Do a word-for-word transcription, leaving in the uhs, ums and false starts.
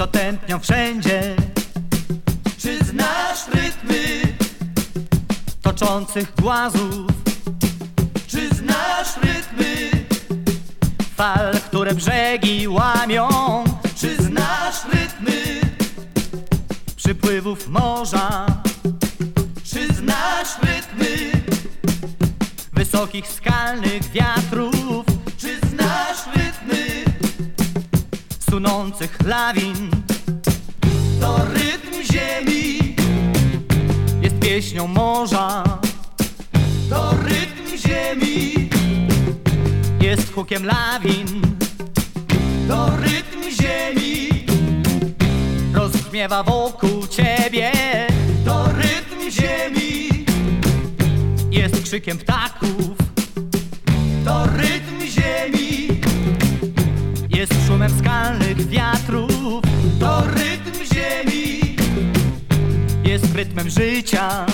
co tętnią wszędzie. Czy znasz rytmy Toczących głazów, Czy znasz rytmy fal, które brzegi łamią, Czy znasz rytmy przypływów morza, Czy znasz rytmy wysokich skalnych wiatrów, Czy znasz rytmy sunących lawin. To rytm ziemi, Jest pieśnią morza, to rytm ziemi, jest hukiem lawin. to rytm ziemi, Rozbrzmiewa wokół ciebie, to rytm ziemi, jest krzykiem ptaków, to rytm ziemi, jest szumem skalnych wiatrów, to rytm ziemi, jest rytmem życia.